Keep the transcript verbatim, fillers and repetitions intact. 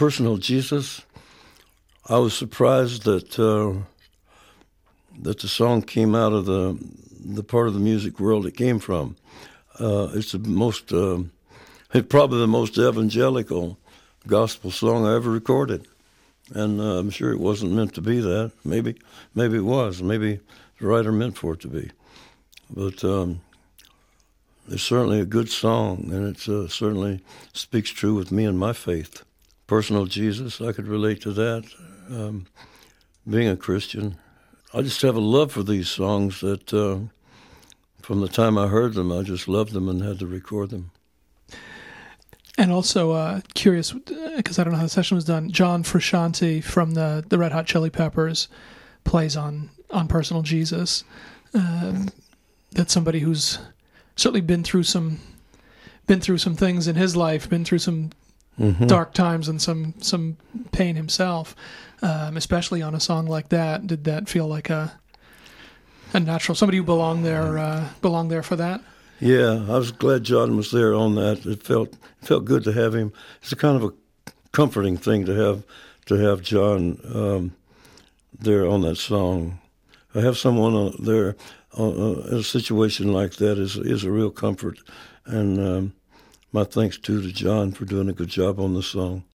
Personal Jesus, I was surprised that uh, that the song came out of the the part of the music world it came from. Uh, it's the most, uh, it's probably the most evangelical gospel song I ever recorded, and uh, I'm sure it wasn't meant to be that. Maybe, maybe it was. Maybe the writer meant for it to be, but um, it's certainly a good song, and it uh, certainly speaks true with me and my faith. Personal Jesus, I could relate to that. Um, being a Christian, I just have a love for these songs that uh, from the time I heard them, I just loved them and had to record them. And also uh, curious, because I don't know how the session was done, John Frusciante from the, the Red Hot Chili Peppers plays on, on Personal Jesus. Um, that's somebody who's certainly been through some been through some things in his life, been through some mm-hmm. dark times and some, some pain himself, um, especially on a song like that. Did that feel like a a natural, somebody who belonged there, uh, belonged there for that? Yeah, I was glad John was there on that. It felt it felt good to have him. It's a kind of a comforting thing to have to have John um, there on that song. I have someone uh, there uh, in a situation like that is is a real comfort, and um, my thanks too to John for doing a good job on the song.